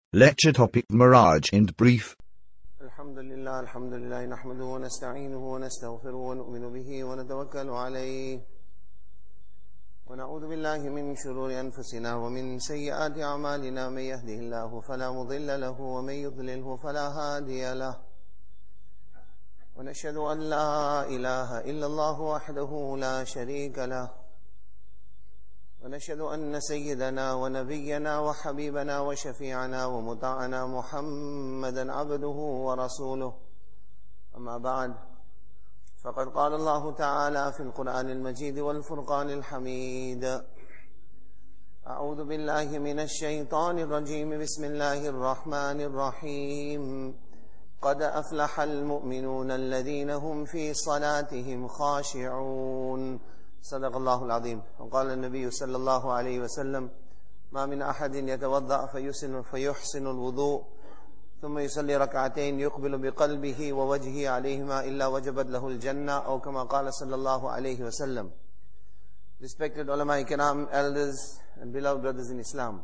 Lecture topic Miraj in brief. Alhamdulillah, nahmaduhu wa nasta'inuhu wa nastaghfiruhu wa nu'minu bihi wa natawakkalu alayhi wa na'udhu billahi min shururi anfusina wa min sayyiati a'malina man yahdihillahu fala mudilla lahu wa man yudlilhu fala hadiya lahu wa nashhadu an la ilaha illa Allah wahdahu la sharika lahu ونشهد أن سيدنا ونبينا وحبيبنا وشفيعنا ومطاعنا محمدا عبده ورسوله أما بعد فقد قال الله تعالى في القرآن المجيد والفرقان الحميد أعوذ بالله من الشيطان الرجيم بسم الله الرحمن الرحيم قد أفلح المؤمنون الذين هم في صلاتهم خاشعون صدق الله العظيم. وقال النبي صلى الله عليه وسلم ما من أحد يتوضأ فيحسن الوضوء ثم يصلي ركعتين يقبل بقلبه ووجهه عليهما إلا وجبت له الجنة أو كما قال صلى الله عليه وسلم. Respected ulama ikram, elders and beloved brothers in Islam,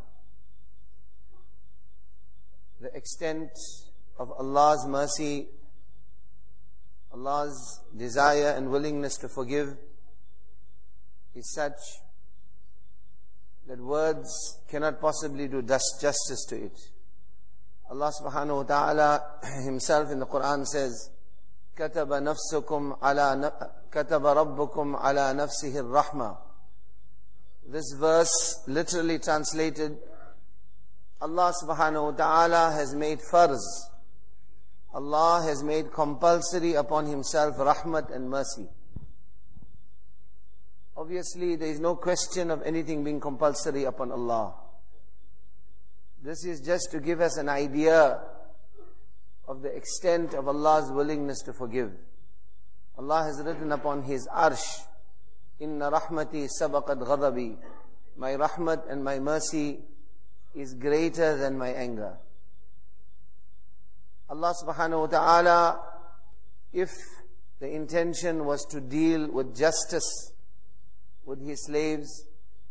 the extent of Allah's mercy, Allah's desire and willingness to forgive is such that words cannot possibly do justice to it. Allah subhanahu wa ta'ala himself in the Quran says, كَتَبَ رَبُّكُمْ عَلَى نَفْسِهِ الرَّحْمَةِ. This verse literally translated, Allah subhanahu wa ta'ala has made farz. Allah has made compulsory upon himself rahmat and mercy. Obviously, there is no question of anything being compulsory upon Allah. This is just to give us an idea of the extent of Allah's willingness to forgive. Allah has written upon His arsh, Inna rahmati sabaqat ghadabi. My rahmat and my mercy is greater than my anger. Allah subhanahu wa ta'ala, if the intention was to deal with justice with His slaves,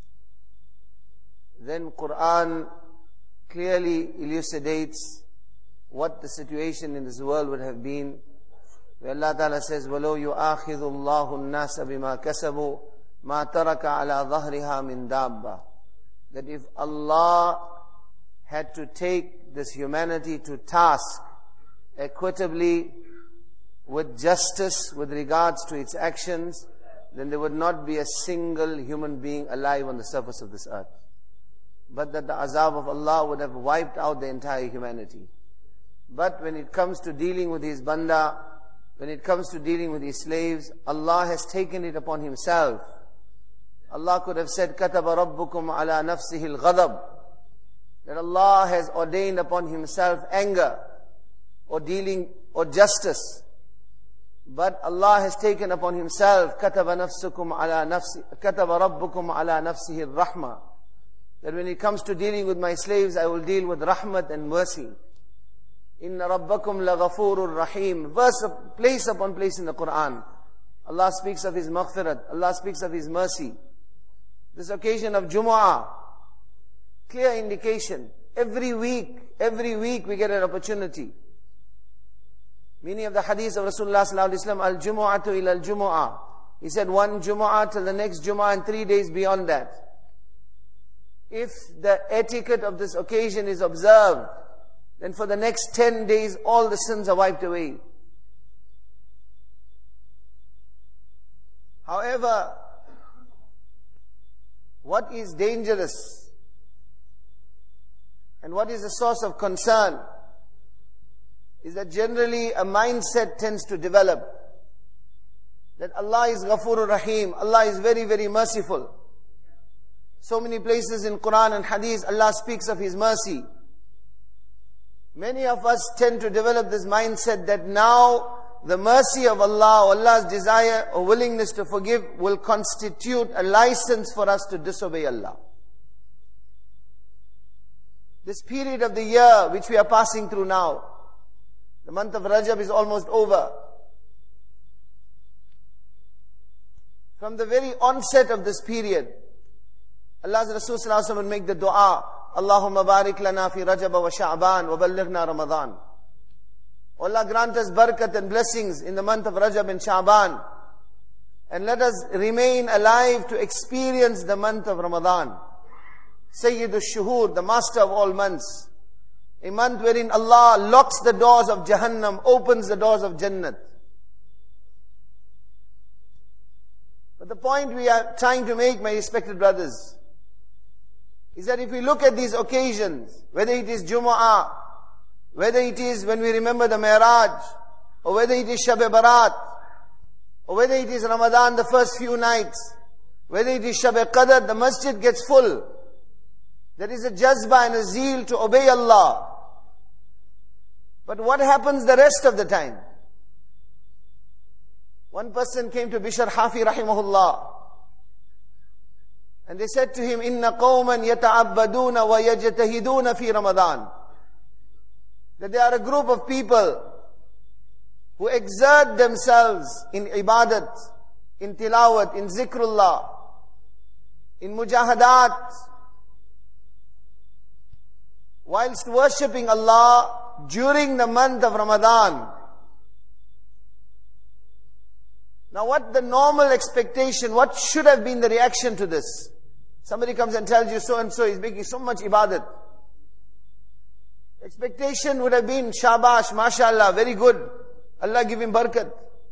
then Quran clearly elucidates what the situation in this world would have been, where Allah Ta'ala says, وَلَوْ يُؤَاخِذُ اللَّهُ النَّاسَ بِمَا كَسَبُوا مَا تَرَكَ عَلَى ظَهْرِهَا مِنْ دَابَّةٍ. That if Allah had to take this humanity to task equitably with justice with regards to its actions, then there would not be a single human being alive on the surface of this earth. But that the azab of Allah would have wiped out the entire humanity. But when it comes to dealing with His banda, when it comes to dealing with His slaves, Allah has taken it upon Himself. Allah could have said, كَتَبَ رَبُّكُمْ عَلَى نَفْسِهِ الْغَضَبِ. That Allah has ordained upon Himself anger, or dealing, or justice. But Allah has taken upon Himself, كَتَبَ رَبُّكُمْ عَلَى نَفْسِهِ الرَّحْمَةِ. That when it comes to dealing with my slaves, I will deal with rahmat and mercy. إِنَّ رَبَّكُمْ لَغَفُورٌ رَحِيمٌ. Verse, place upon place in the Quran, Allah speaks of His maghfirat, Allah speaks of His mercy. This occasion of Jumu'ah, clear indication. Every week we get an opportunity. Meaning of the hadith of Rasulullah sallallahu alaihi wasallam, al-jumu'atu ila al-jumu'ah. He said one Jumu'ah till the next Jumu'ah and 3 days beyond that. If the etiquette of this occasion is observed, then for the next 10 days all the sins are wiped away. However, what is dangerous and what is a source of concern is that generally a mindset tends to develop that Allah is Ghafurur Rahim, Allah is very, very merciful. So many places in Quran and Hadith, Allah speaks of His mercy. Many of us tend to develop this mindset that now the mercy of Allah, or Allah's desire or willingness to forgive, will constitute a license for us to disobey Allah. This period of the year which we are passing through now, the month of Rajab is almost over. From the very onset of this period, Allah's Rasul sallallahu alaihi wasallam would make the dua, Allahumma barik lana fi Rajab wa Sha'ban wa ballighna Ramadan. Allah grant us barakat and blessings in the month of Rajab and Sha'ban. And let us remain alive to experience the month of Ramadan. Sayyidul Shuhur, the master of all months. A month wherein Allah locks the doors of Jahannam, opens the doors of Jannat. But the point we are trying to make, my respected brothers, is that if we look at these occasions, whether it is Jumu'ah, whether it is when we remember the Mi'raj, or whether it is Shab-e Barat, or whether it is Ramadan, the first few nights, whether it is Shab-e Qadr, the masjid gets full. There is a jazba and a zeal to obey Allah. But what happens the rest of the time? One person came to Bishr Hafi rahimahullah, and they said to him, Inna qawman yata'abbaduna wa yajtahiduna fi Ramadan. That they are a group of people who exert themselves in ibadat, in tilawat, in zikrullah, in mujahadat, whilst worshipping Allah during the month of Ramadan. Now what the normal expectation, what should have been the reaction to this? Somebody comes and tells you so and so is making so much ibadat. Expectation would have been, shabash, mashallah, very good. Allah give him barakat.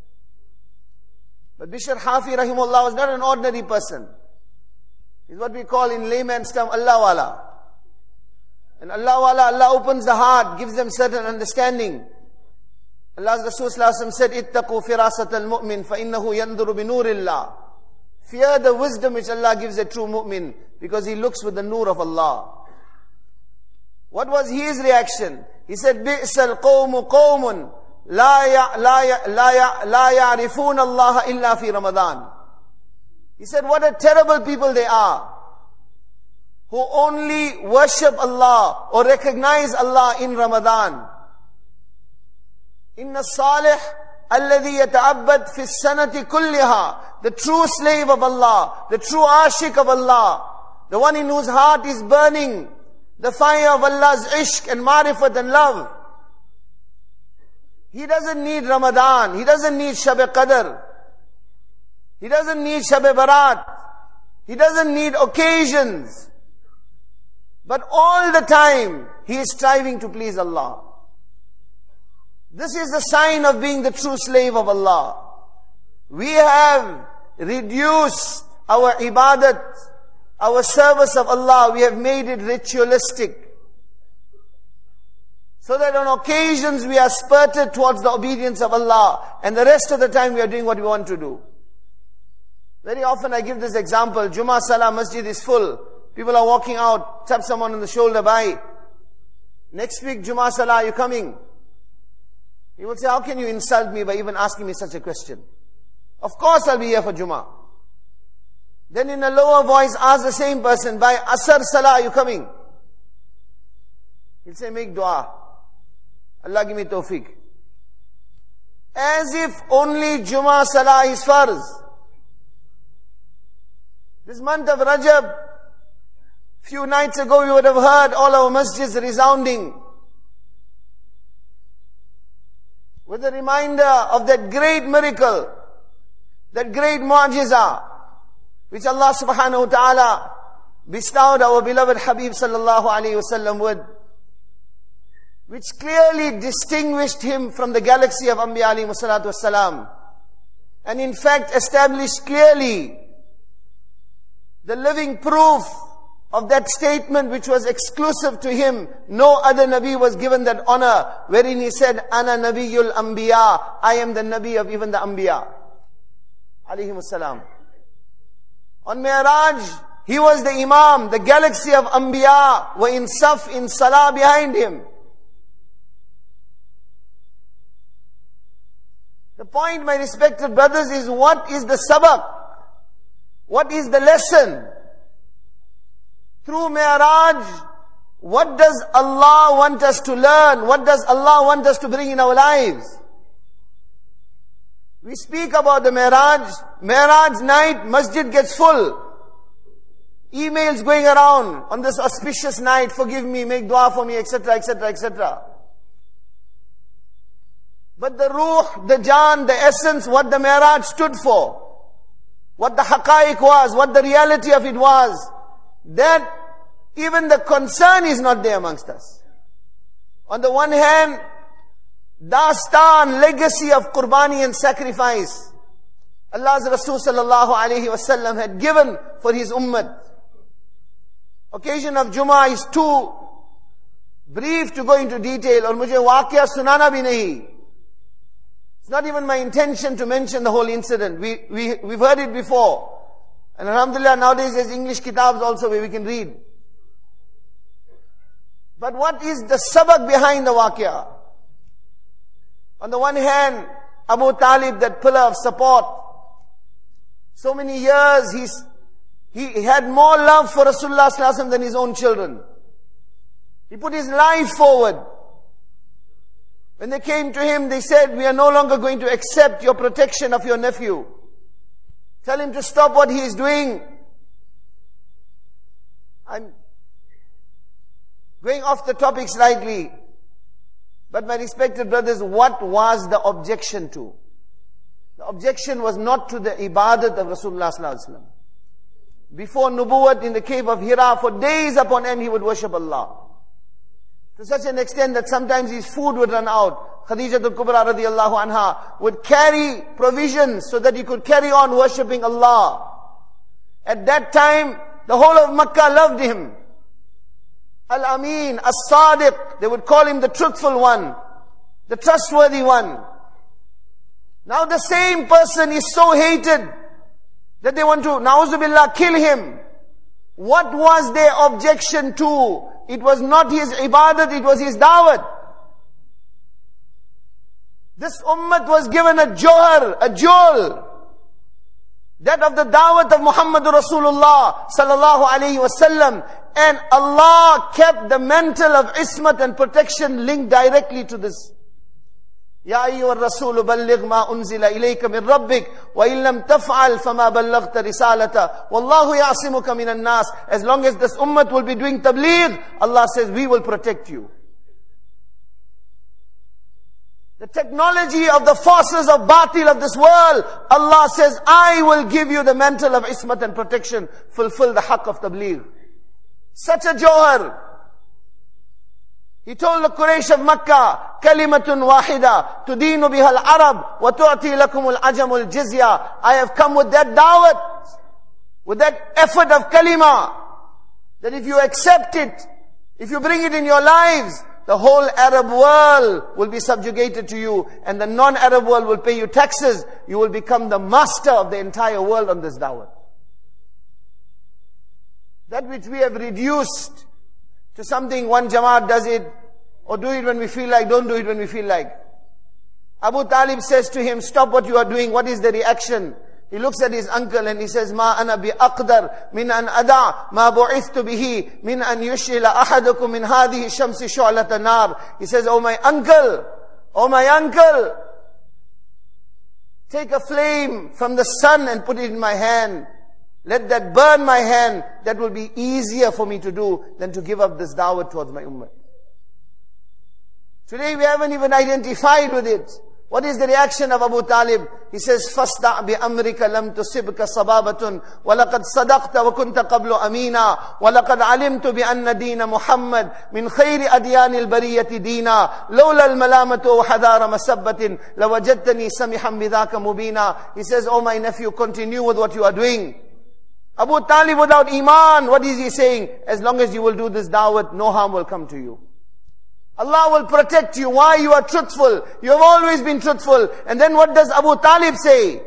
But Bishr Hafi rahimahullah was not an ordinary person. He's what we call in layman's term, Allah wala. And Allah wala, Allah opens the heart, gives them certain understanding. Allah's Rasul sallallahu alaihi wasallam said, Ittaqu firasat al-mu'min fa innahu yanduru bi nurillah. Fear the wisdom which Allah gives a true mu'min, because he looks with the nur of Allah. What was his reaction? He said, Bi'sal qawmu qawmun la ya'rifun Allah illa fi Ramadan. He said, what a terrible people they are, who only worship Allah or recognize Allah in Ramadan. Inna salih alladhi yata'abbad fi sanati kulliha. The true slave of Allah, the true ashik of Allah, the one in whose heart is burning the fire of Allah's ishq and marifat and love. He doesn't need Ramadan. He doesn't need Shab-e Qadr. He doesn't need Shab-e Barat. He doesn't need occasions. But all the time, he is striving to please Allah. This is the sign of being the true slave of Allah. We have reduced our ibadat, our service of Allah, we have made it ritualistic. So that on occasions we are spurted towards the obedience of Allah, and the rest of the time we are doing what we want to do. Very often I give this example. Jummah Salah Masjid is full. People are walking out, tap someone on the shoulder, bye. Next week Jummah Salah, are you coming? He will say, how can you insult me by even asking me such a question? Of course I'll be here for Jummah. Then in a lower voice, ask the same person, by Asr Salah, are you coming? He'll say, make dua. Allah give me tawfiq. As if only Jummah Salah is farz. This month of Rajab, few nights ago we would have heard all our masjids resounding with a reminder of that great miracle, that great mu'jiza, which Allah subhanahu wa ta'ala bestowed our beloved Habib sallallahu alayhi wa sallam with, which clearly distinguished him from the galaxy of Anbiya alayhi salatu wassalam, and in fact established clearly the living proof of that statement which was exclusive to him. No other Nabi was given that honor, wherein he said, Ana Nabiyul Anbiya, I am the Nabi of even the Anbiya alayhimus salam. On Mi'raj, he was the Imam. The galaxy of Anbiya were in saf, in salah behind him. The point, my respected brothers, is what is the sabaq? What is the lesson? Through Mi'raj, what does Allah want us to learn? What does Allah want us to bring in our lives? We speak about the Mi'raj. Mi'raj night, masjid gets full. emails going around on this auspicious night, forgive me, make dua for me, etc., etc., etc. But the ruh, the jaan, the essence, what the Mi'raj stood for, what the haqa'iq was, what the reality of it was, that even the concern is not there amongst us. On the one hand, dastan, legacy of qurbani and sacrifice, Allah's Rasul sallallahu alayhi wasallam had given for his ummah. Occasion of Jummah is too brief to go into detail, or mujhe waqia sunana bhi nahi. It's not even my intention to mention the whole incident. We've heard it before. And alhamdulillah, nowadays there's English kitabs also where we can read. But what is the sabak behind the waqia? On the one hand, Abu Talib, that pillar of support, so many years he had more love for Rasulullah sallallahu alaihi wasallam than his own children. He put his life forward. When they came to him, they said, we are no longer going to accept your protection of your nephew. Tell him to stop what he is doing. I'm going off the topic slightly. But my respected brothers, what was the objection to? The objection was not to the ibadat of Rasulullah sallallahu alaihi wasallam. Before Nubuwwat in the cave of Hira, for days upon end he would worship Allah. To such an extent that sometimes his food would run out. Khadijatul Kubra radiyallahu anha would carry provisions so that he could carry on worshipping Allah. At that time, the whole of Makkah loved him. Al-Amin, As-Sadiq, they would call him the truthful one, the trustworthy one. Now the same person is so hated that they want to, na'uzubillah, kill him. What was their objection to? It was not his ibadat, it was his dawat. This ummah was given a johar, a jewel, that of the dawat of Muhammadur Rasulullah sallallahu alayhi wasallam. And Allah kept the mantle of ismat and protection linked directly to this. Ya ayyuhar rasulu balligh ma unzila ilayka min rabbik wa illam taf'al fama ballaghta risalata wallahu ya'simuka minan nas. As long as this ummah will be doing tabligh, Allah says we will protect you. The technology of the forces of batil of this world, Allah says, I will give you the mantle of ismat and protection. Fulfill the haqq of tabligh. Such a johar. He told the Quraysh of Makkah, Kalimatun wahida, tudinu biha al-Arab, wa tu'ti lakum al-ajam al-jizya. I have come with that dawat, with that effort of kalima, that if you accept it, if you bring it in your lives, the whole Arab world will be subjugated to you, and the non-Arab world will pay you taxes. You will become the master of the entire world on this dawah. That which we have reduced to something, one Jamaat does it, or do it when we feel like, don't do it when we feel like. Abu Talib says to him, stop what you are doing. What is the reaction? He looks at his uncle and he says, Ma ana bi aqdar min an ada ma bu'ithtu bihi min an yushila ahadukum min hadhihi shamsi shu'lata nar. He says, oh my uncle, take a flame from the sun and put it in my hand. Let that burn my hand. That will be easier for me to do than to give up this dawah towards my ummah. Today we haven't even identified with it. What is the reaction of Abu Talib? He says, فَاسْدَعْ بِأَمْرِكَ لَمْ تُصِبْكَ صَبَابَةٌ وَلَقَدْ صَدَقْتَ وَكُنْتَ قَبْلُ أَمِينًا وَلَقَدْ عَلِمْتُ بِأَنَّ دِينَ مُحَمَّدٍ مِنْ خَيْرِ أَدْيَانِ الْبَرِيَّةِ دِينًا لَوْلَا الْمَلَامَةُ وَحَذَارَ مَسَبَّةٍ لَوَجَدْتَنِي سَمِحًا بِذَاكَ مُبِينًا. He says, oh my nephew, continue with what you are doing. Abu Talib without iman, what is he saying? As long as you will do this dawah, no harm will come to you. Allah will protect you. Why? You are truthful. You have always been truthful. And then what does Abu Talib say?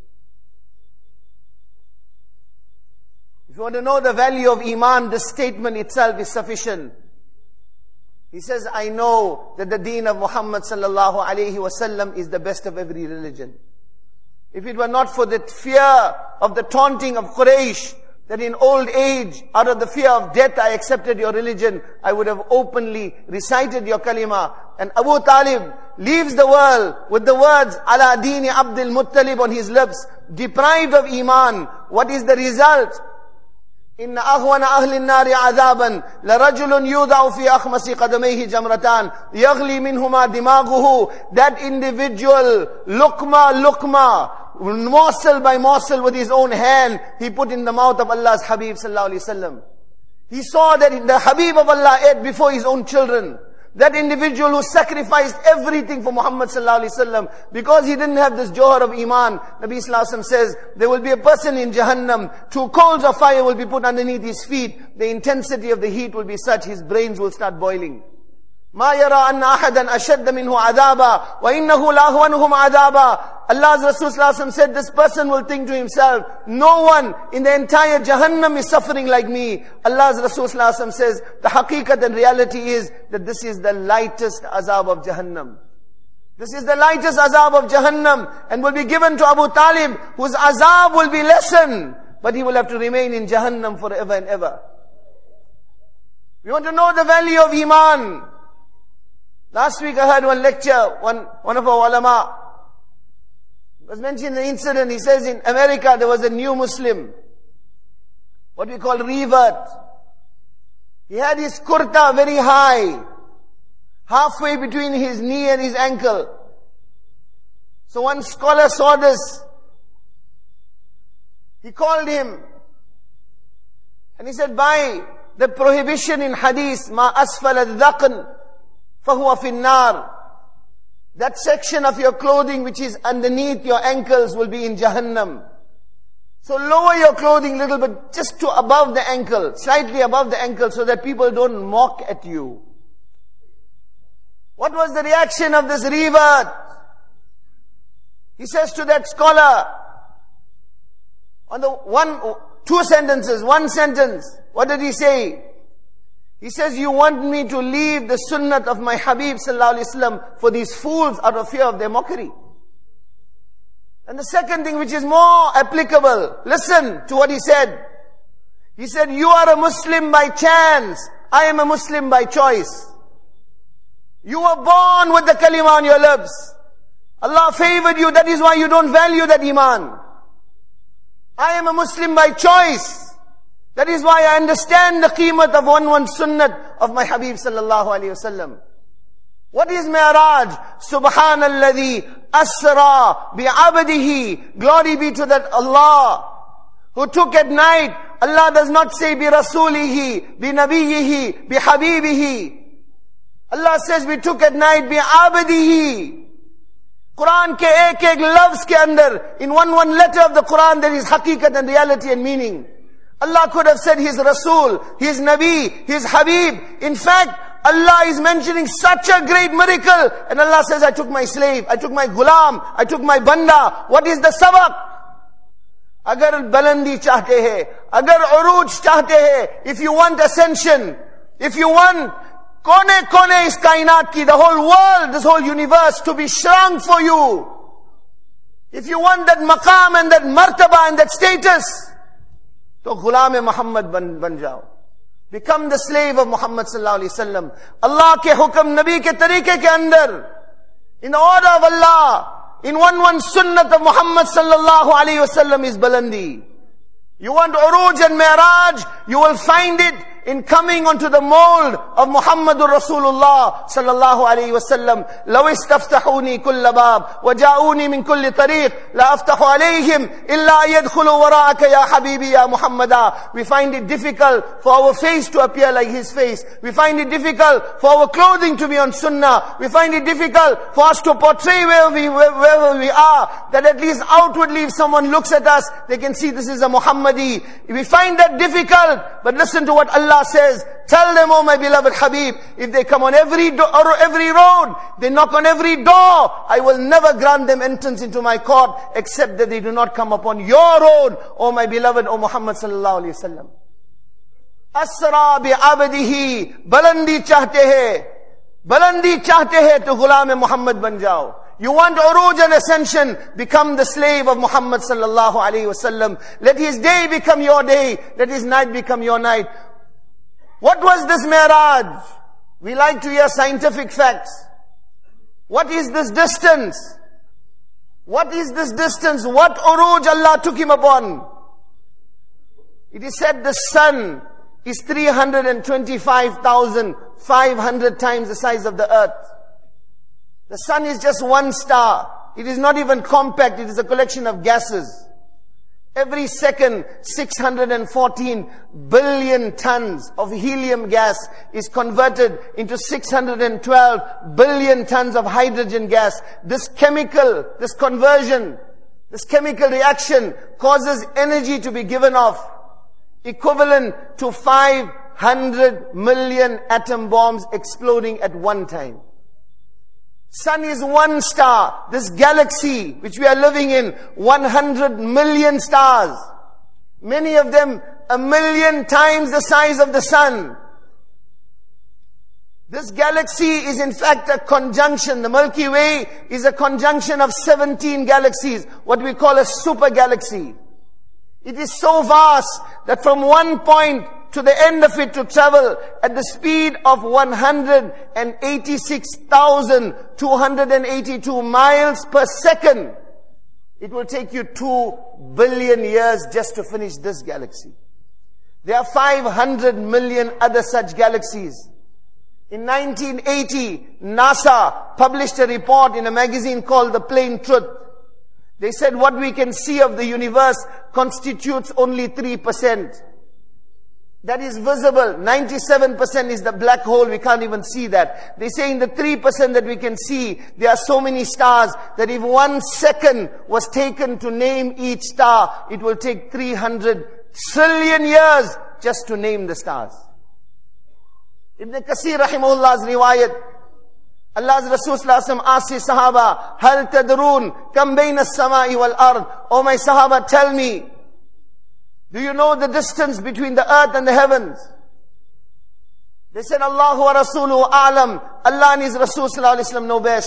If you want to know the value of iman, the statement itself is sufficient. He says, I know that the deen of Muhammad sallallahu alayhi wasallam is the best of every religion. If it were not for the fear of the taunting of Quraysh, that in old age, out of the fear of death, I accepted your religion, I would have openly recited your kalima. And Abu Talib leaves the world with the words, Ala Dini Abdul Muttalib on his lips, deprived of iman. What is the result? إن أهون أهل النار عذابا لرجل يوضع في أخمص قدميه جمرتان يغلي منهما دماغه. That individual, lukma, morsel by morsel with his own hand, he put in the mouth of Allah's Habib sallallahu alaihi wasallam. He saw that the Habib of Allah ate before his own children. That individual who sacrificed everything for Muhammad sallallahu alaihi wasallam because he didn't have this johar of iman. Nabi sallallahu alaihi wasallam says there will be a person in Jahannam, 2 coals of fire will be put underneath his feet. The intensity of the heat will be such, his brains will start boiling. ما يرى أن أحدا أشد منه عذابا وإنه لأهونهم عذابا. Allah's Rasul sallallahu alaihi wasallam said, this person will think to himself, no one in the entire Jahannam is suffering like me. Allah's Rasul sallallahu alaihi wasallam says, the haqiqat and reality is that this is the lightest azab of Jahannam. This is the lightest azab of Jahannam, and will be given to Abu Talib, whose azab will be lessened, but he will have to remain in Jahannam forever and ever. We want to know the value of iman. Last week I heard one lecture, one of our ulama was mentioning the incident. He says in America there was a new Muslim, what we call revert. He had his kurta very high, halfway between his knee and his ankle. So one scholar saw this. He called him and he said, by the prohibition in hadith, ma asfal al-dhaqn فَهُوَ فِي النَّارِ, that section of your clothing which is underneath your ankles will be in Jahannam. So lower your clothing a little bit, just to above the ankle, slightly above the ankle, so that people don't mock at you. What was the reaction of this revert? He says to that scholar, on the one sentence, what did he say? He says, you want me to leave the sunnat of my Habib sallallahu alaihi wasallam for these fools out of fear of their mockery. And the second thing which is more applicable, listen to what he said. He said, you are a Muslim by chance, I am a Muslim by choice. You were born with the kalima on your lips. Allah favored you, that is why you don't value that iman. I am a Muslim by choice. That is why I understand the qeemat of one sunnat of my Habib sallallahu alayhi wasallam. What is Mi'raj? Subhanalladhi asra bi'abdihi. Glory be to that Allah who took at night. Allah does not say bi rasulihi, bi nabiyihi, bi habibihi. Allah says we took at night bi abdihi. Quran ke ek lafz ke andar, in one letter of the Quran there is haqiqat and reality and meaning. Allah could have said His Rasul, His Nabi, His Habib. In fact, Allah is mentioning such a great miracle. And Allah says, I took my slave, I took my gulam, I took my banda. What is the sabab? Agar balandi chahte hai, agar uruj chahte hai, if you want ascension, if you want kone is kainat ki, the whole world, this whole universe to be shrunk for you. If you want that maqam and that martaba and that status, to Ghulam Muhammad ban jao. Become the slave of Muhammad sallallahu alaihi wasallam. Allah ke hukam, Nabi ke tariqe ke andar, in the order of Allah, in one sunnat of Muhammad sallallahu alaihi wasallam is balandi. You want uruj and mi'raj, you will find it in coming onto the mold of Muhammadur Rasulullah sallallahu alayhi wasallam. لو استفتحوني كل باب وجاءوني من كل طريق لا أفتح عليهم إلا يدخلوا وراءك يا حبيبي يا محمدا. We find it difficult for our face to appear like His face. We find it difficult for our clothing to be on sunnah. We find it difficult for us to portray wherever we are, that at least outwardly if someone looks at us, they can see this is a Muhammadi. We find that difficult, but listen to what Allah says. Tell them, oh my beloved Habib, if they come on every road, they knock on every door, I will never grant them entrance into my court, except that they do not come upon your road, oh my beloved, oh Muhammad sallallahu alaihi wasallam. Asra bi abdihi, balandi chahte hai to Ghulam Muhammad ban jao. You want uruj and ascension, become the slave of Muhammad sallallahu alaihi wasallam. Let his day become your day, let his night become your night. What was this Mi'raj? We like to hear scientific facts. What is this distance? What is this distance? What uruj Allah took him upon? It is said the sun is 325,500 times the size of the earth. The sun is just one star. It is not even compact. It is a collection of gases. Every second, 614 billion tons of helium gas is converted into 612 billion tons of hydrogen gas. This chemical, this conversion, this chemical reaction causes energy to be given off, equivalent to 500 million atom bombs exploding at one time. Sun is one star. This galaxy which we are living in, 100 million stars. Many of them 1 million times the size of the sun. This galaxy is in fact a conjunction. The Milky Way is a conjunction of 17 galaxies, what we call a super galaxy. It is so vast that from one point to the end of it to travel at the speed of 186,282 miles per second, it will take you 2 billion years just to finish this galaxy. There are 500 million other such galaxies. In 1980, NASA published a report in a magazine called The Plain Truth. They said what we can see of the universe constitutes only 3%. That is visible. 97% is the black hole. We can't even see that. They say in the 3% that we can see, there are so many stars that if 1 second was taken to name each star, it will take 300 trillion years just to name the stars. Ibn Kathir rahimahullah's riwayat, Allah's Rasul sallallahu alaihi wasallam asked his Sahaba, Hal tadrun kam bayna as-sama'i wal ard? Oh my Sahaba, tell me, do you know the distance between the earth and the heavens? They said, Allahu wa Rasuluhu a'lam. Allah and His Rasul sallallahu alaihi wasallam know best.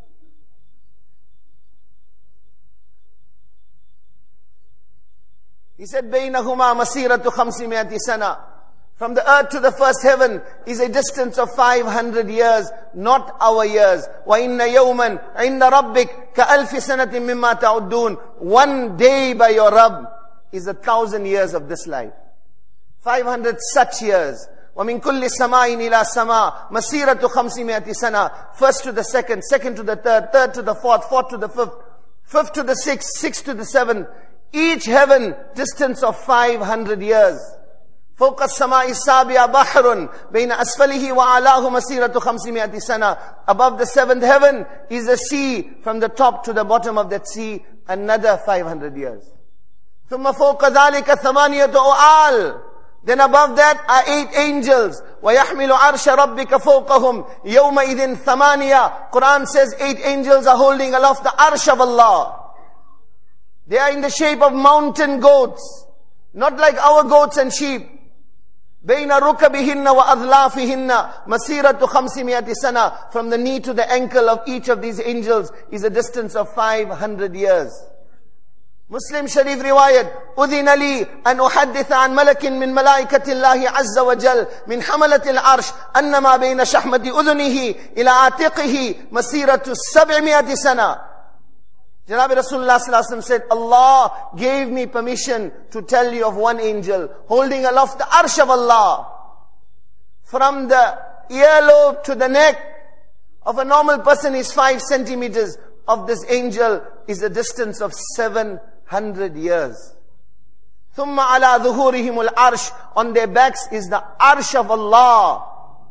He said, Bainahuma masiratu 500 sana. From the earth to the first heaven is a distance of 500 years, not our years. وَإِنَّ يَوْمًا عِنَّ رَبِّكَ كَأَلْفِ سَنَةٍ مِمَّا تَعُدُّونَ. One day by your Rabb is 1,000 years of this life. 500 such years. وَمِن كُلِّ سَمَاءٍ إِلَى سَمَاءٍ مَسِيرَةُ 500 سَنَةٍ. First to the second, second to the third, third to the fourth, fourth to the fifth, fifth to the sixth, sixth to the seventh. Each heaven distance of 500 years. فوق السماء السابعة بحر بين أسفله وأعلاه مسيرة 500 سنة. Above the seventh heaven is a sea. From the top to the bottom of that sea, another 500 years. ثم فوق ذلك 8 أوعال. Then above that are 8 angels. وَيَحْمِلُ عَرْشَ رَبِّكَ فَوْقَهُمْ يَوْمَئِذٍ 8. Quran says 8 angels are holding aloft the arsh of Allah. They are in the shape of mountain goats, not like our goats and sheep. بَيْنَ رُكَبِهِنَّ وَأَذْلَافِهِنَّ مَسِيرَةُ 500 سَنَةٍ. From the knee to the ankle of each of these angels is a distance of 500 years. Muslim Sharif riwayat, أُذِنَ لِي أَنْ أُحَدِّثَ عَنْ مَلَكٍ مِّن مَلَائِكَةِ اللَّهِ عَزَّ وَجَلَّ مِنْ حَمَلَةِ الْعَرْشِ أَنَّمَا بَيْنَ شَحْمَةِ أُذُنِهِ إِلَى عَاتِقِهِ مَسِيرَةُ 700 سَنَةٍ. Janab Rasulullah sallallahu alaihi wasallam said, Allah gave me permission to tell you of one angel holding aloft the arsh of Allah. From the earlobe to the neck of a normal person is 5 centimeters. Of this angel is a distance of 700 years. ثُمَّ عَلَى ظُهُورِهِمُ الْعَرْشِ. On their backs is the arsh of Allah.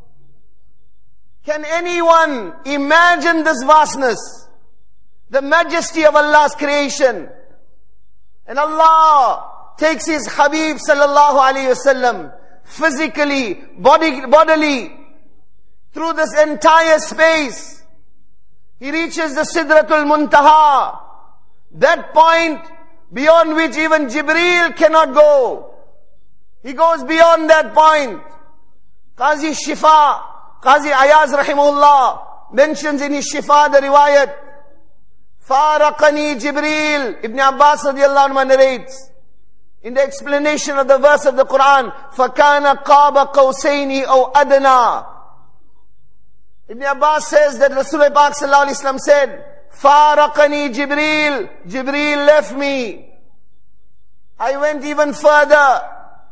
Can anyone imagine this vastness? The majesty of Allah's creation. And Allah takes His Habib sallallahu alayhi wasallam physically, bodily, through this entire space. He reaches the Sidratul Muntaha, that point beyond which even Jibreel cannot go. He goes beyond that point. Qazi Shifa, Qazi Ayaz rahimahullah mentions in his Shifa the riwayat, Faraqani Jibreel. Ibn Abbas radiallahu anhu narrates in the explanation of the verse of the Quran, فَكَانَ قَابَ قَوْسَيْنِ أَوْ أَدْنَى. Ibn Abbas says that Rasulullah Pak sallallahu alaihi wasallam said, Faraqani Jibreel. Jibreel left me. I went even further.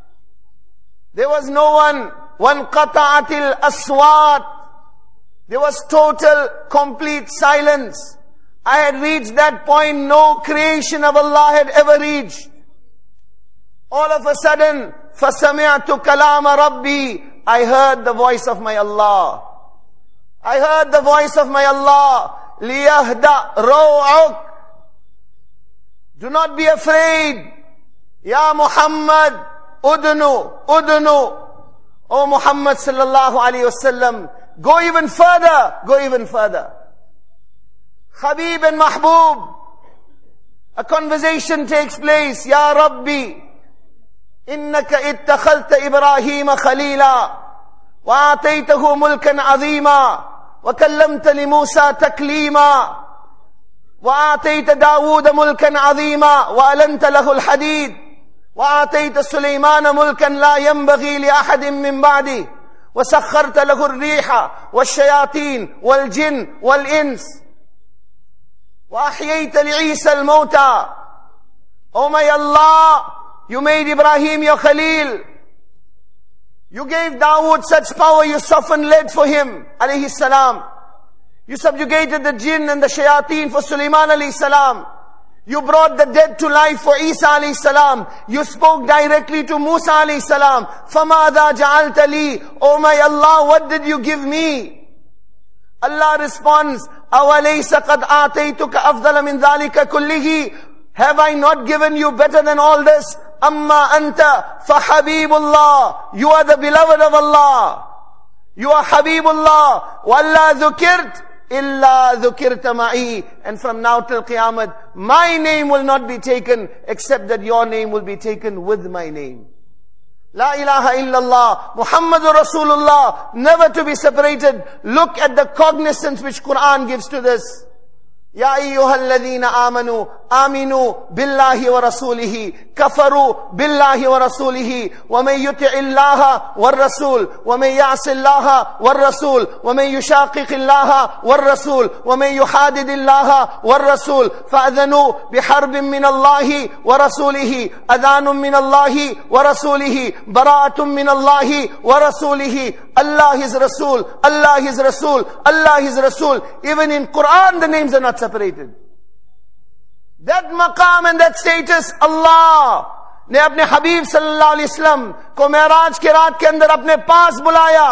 There was no one. وَانْقَطَعَتِ الْأَصْوَاتِ. There was total, complete silence. I had reached that point no creation of Allah had ever reached. All of a sudden, فَسَمِعْتُ كَلَامَ رَبِّي. I heard the voice of my Allah. I heard the voice of my Allah. لِيَهْدَأْ رَوْعُكَ. Do not be afraid. Ya Muhammad, udnu. O Muhammad sallallahu alayhi wasallam, go even further. Habib and Mahbub, a conversation takes place. Ya Rabbi, innaka ittakhalta Ibrahima khalila, wa ataytahu mulkan azima, wa kallamta li Musa taklima, wa atayta Dawuda mulkan azima, wa alanta lahu al-hadid, wa atayta Sulaymana mulkan la yanbaghi li ahadin min ba'di, wa sakharta lahu ar-riha, wash-shayatin, wal-jinn, wal-ins, وَأَحْيَيْتَ لِعِيسَى الْمَوْتَى. Oh my Allah, you made Ibrahim your Khalil. You gave Dawood such power, you softened lead for him, alayhi salam. You subjugated the jinn and the shayateen for Sulaiman alayhi salam. You brought the dead to life for Isa alayhi salam. You spoke directly to Musa alayhi salam. فَمَاذَا جَعَلْتَ لِي. Oh my Allah, what did you give me? Allah responds, أَوَلَيْسَ قَدْ آتَيْتُكَ أَفْضَلَ مِنْ ذَلِكَ كُلِّهِ. Have I not given you better than all this? أَمَّا أَنْتَ فَحَبِيبُ اللَّهِ. You are the beloved of Allah. You are Habibullah. وَاللَّا ذُكِرْتَ إِلَّا ذُكِرْتَ مَعِي. And from now till Qiyamah, my name will not be taken except that your name will be taken with my name. La ilaha illallah, Muhammadur Rasulullah, never to be separated. Look at the cognizance which Quran gives to this. Ya ayyuhalladhina amanu, aminu billahi wa rasulihi, kafaru billahi wa rasulihi, wa man yuti'illaha wa rasul, wa man ya'sillaha wa rasul, wa man yushaqiqillaha wa rasul, wa man yuhadidillaha wa rasul, fa'adhanu biharbin min Allahi wa rasulihi, adhanun min Allahi wa rasulihi, bara'atun min Allahi wa rasulihi. Allah is Rasul, Allah is Rasul, Allah is Rasul. Even in Quran the names are not separated. That maqam and that status, Allah ने अपने हबीब सल्लल्लाहु अलैहि वसल्लम को मेराज के रात के अंदर अपने पास बुलाया,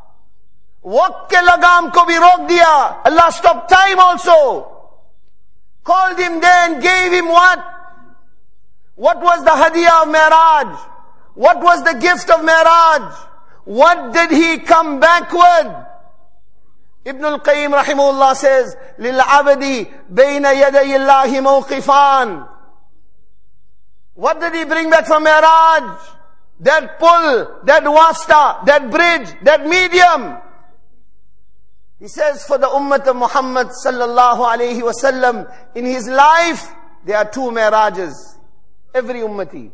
वक्त के लगाम को भी रोक दिया. Allah stopped time also, called him there and gave him what? What was the hadiyah of Miraj? What was the gift of Miraj? What did he come back with? Ibn al-Qayyim rahimahullah says, لِلْعَبْدِ بَيْنَ يَدَيِ اللَّهِ مَوْقِفَانِ. What did he bring back from Miraj? That pull, that wasta, that bridge, that medium. He says for the ummah of Muhammad sallallahu alayhi wa sallam, in his life, there are two Mirajas. Every ummati.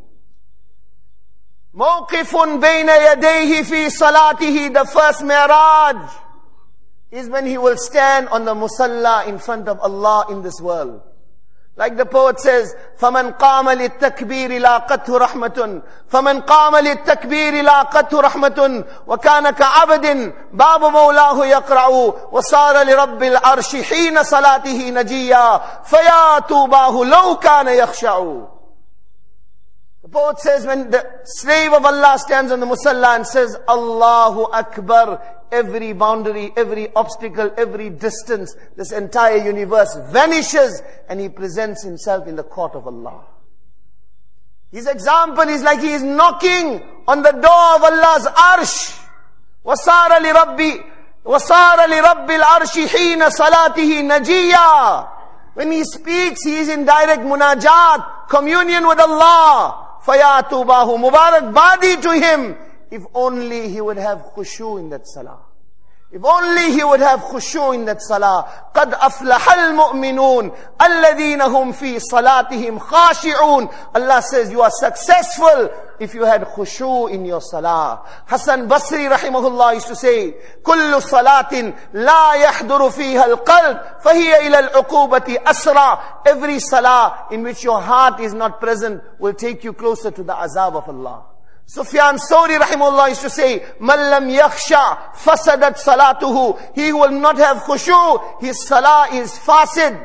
Mawqifun bayna yadayhi fi salatihi. The first Miraj is when he will stand on the musalla in front of Allah in this world. Like the poet says, فَمَنْ قَامَ لِلتَّكْبِيرِ لَاقَتْهُ رَحْمَةٌ فَمَنْ قَامَ لِلتَّكْبِيرِ لَاقَتْهُ رَحْمَةٌ وَكَانَ كَعَبْدٍ بَابُ مَوْلَاهُ يَقْرَعُ وَصَارَ لِرَبِّ الْعَرْشِ حِينَ صَلَاتِهِ نَجِيًّا فَيَا تُوبَاهُ لَوْ كَانَ يَخْشَعُ. The poet says when the slave of Allah stands on the musalla and says, Allahu Akbar, every boundary, every obstacle, every distance, this entire universe vanishes and he presents himself in the court of Allah. His example is like he is knocking on the door of Allah's arsh. وَصَارَ لِرَبِّ الْعَرْشِ حِينَ صَلَاتِهِ نَجِيًّا. When he speaks, he is in direct munajat, communion with Allah. فَيَا تُوبَاهُ, Mubarak Badi to him. If only he would have khushu in that salah. If only he would have khushu in that salah. قَدْ أَفْلَحَ الْمُؤْمِنُونَ الَّذِينَ هُمْ فِي صَلَاتِهِمْ خَاشِعُونَ. Allah says you are successful if you had khushu in your salah. Hasan Basri rahimahullah used to say, كُلُّ صَلَاةٍ لَا يَحْضُرُ فِيهَا الْقَلْبِ فَهِيَ إِلَى الْعُقُوبَةِ أَسْرَى. Every salah in which your heart is not present will take you closer to the azab of Allah. Sufyan Sawri rahimahullah used to say, Man lam yakhsha fasadat salatuhu. He will not have khushu, his salah is fasid.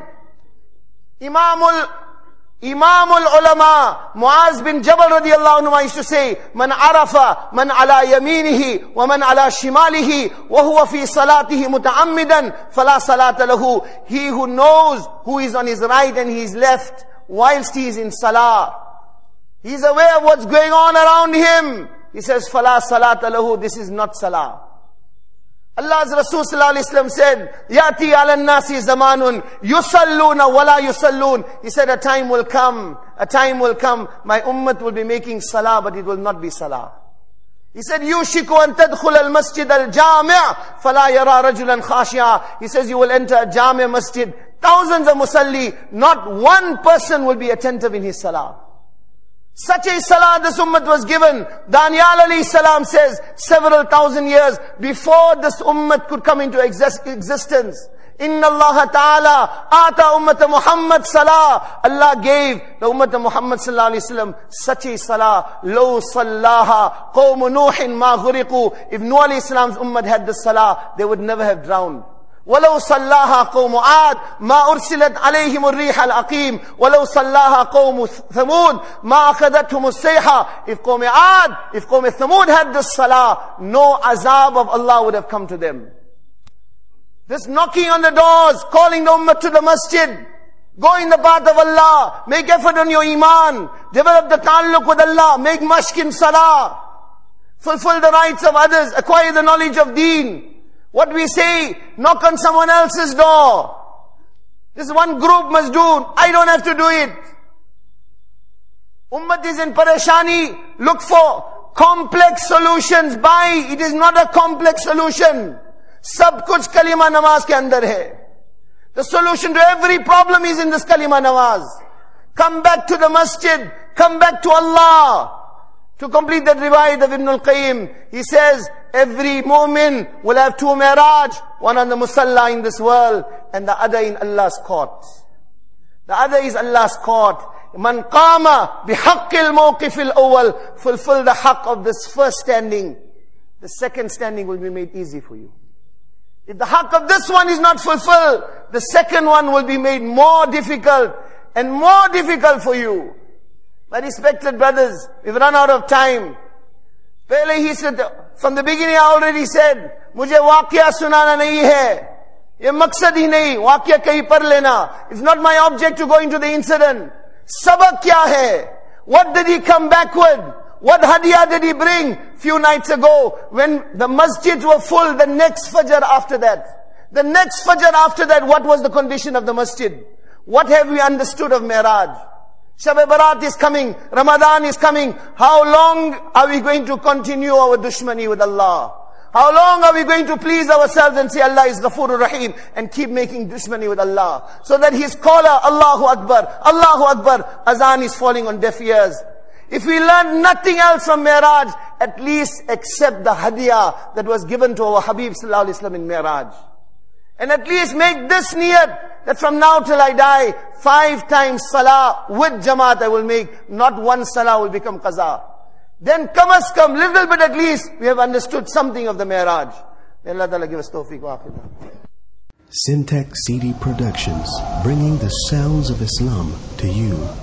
Imamul ulama, Muaz bin Jabal radiyallahu anhu used to say, Man arafa, man ala yaminihi, wa man ala shimalihi, wa huwa fi salatihi muta'ammidan, fala salata lahu. He who knows who is on his right and his left, whilst he is in salah, he's aware of what's going on around him. He says, fala salata lahu, this is not salah. Allah's Rasul sallallahu alaihi wasallam said, Yati ala nasi zamanun, yusalluna wala yusallun. He said, a time will come, my ummat will be making salah, but it will not be salah. He said, Yushiku an tadkhul al-masjid al-jami' fala yara rajulan khashi'a. He says, you will enter a jami' masjid, thousands of musalli, not one person will be attentive in his salah. Such a salah this ummah was given. Daniel alayhi salam says, several thousand years before this ummah could come into existence, Inna Allah ta'ala ata ummata Muhammad salah. Allah gave the ummah Muhammad sallallahu alayhi wasallam such a salah. Lo sallaha qawmu Nuhin ma ghuriqu. If Nuh alayhi salam's ummah had this salah, they would never have drowned. وَلَوْ صَلَّاهَا قَوْمُ عَادٍ مَا أُرْسِلَتْ عَلَيْهِمُ الرِّيحَ الْعَقِيمُ وَلَوْ صَلَّاهَا قَوْمُ ثَمُودٍ مَا أَخَذَتْهُمُ السَّيْحَةُ. If Qawm Aad, if Qawm Thamud had this salah, no azab of Allah would have come to them. This knocking on the doors, calling the ummah to the masjid, go in the path of Allah, make effort on your iman, develop the ta'alluq with Allah, make mashq in salah, fulfill the rights of others, acquire the knowledge of deen. What we say, knock on someone else's door. This one group must do, I don't have to do it. Ummah is in pareshani, look for complex solutions. Bhai, it is not a complex solution. Sab kuch kalima namaz ke andar hai. The solution to every problem is in this kalima namaz. Come back to the masjid, come back to Allah. To complete that riwayat of Ibn al-Qayyim, he says, every mu'min will have two mi'raj, one on the musalla in this world, and the other in Allah's court. The other is Allah's court. Man qama bihaqqil mawqifil awwal, fulfill the haqq of this first standing. The second standing will be made easy for you. If the haqq of this one is not fulfilled, the second one will be made more difficult and more difficult for you. My respected brothers, we've run out of time. Pehle he said, from the beginning I already said, mujhe waqia sunana nahi hai. Ye maqsad hi nahi, waqia kahi par lena. It's not my object to go into the incident. Sabak kya hai? What did he come back with? What hadiyah did he bring? Few nights ago, when the masjids were full, the next fajr after that. The next fajr after that, what was the condition of the masjid? What have we understood of Mi'raj? Shab-e Barat is coming, Ramadan is coming. How long are we going to continue our dushmani with Allah? How long are we going to please ourselves and say Allah is Ghafurur Rahim and keep making dushmani with Allah? So that his caller, Allahu Akbar, azan is falling on deaf ears. If we learn nothing else from Mi'raj, at least accept the hadiyah that was given to our Habib sallallahu alaihi wasallam in Mi'raj. And at least make this niyat, that from now till I die, 5 times salah with jamaat I will make, not one salah will become qaza. Then come little bit at least, we have understood something of the Mi'raj. May Allah Ta'ala give us tawfiq wa akhirah. Syntax CD Productions, bringing the sounds of Islam to you.